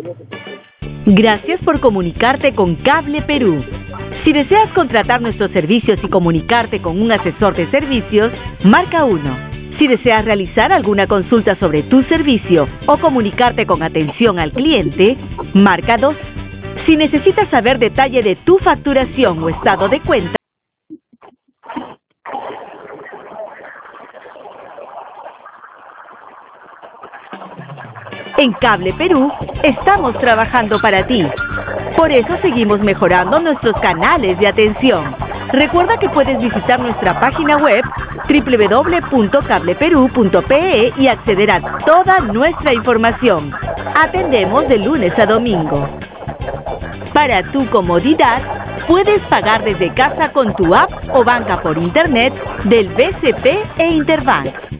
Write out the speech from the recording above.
Gracias por comunicarte con Cable Perú. Si deseas contratar nuestros servicios y comunicarte con un asesor de servicios, marca 1. Si deseas realizar alguna consulta sobre tu servicio o comunicarte con atención al cliente, marca 2. Si necesitas saber detalle de tu facturación o estado de cuenta, en Cable Perú estamos trabajando para ti. Por eso seguimos mejorando nuestros canales de atención. Recuerda que puedes visitar nuestra página web www.cableperú.pe y acceder a toda nuestra información. Atendemos de lunes a domingo. Para tu comodidad, puedes pagar desde casa con tu app o banca por internet del BCP e Interbank.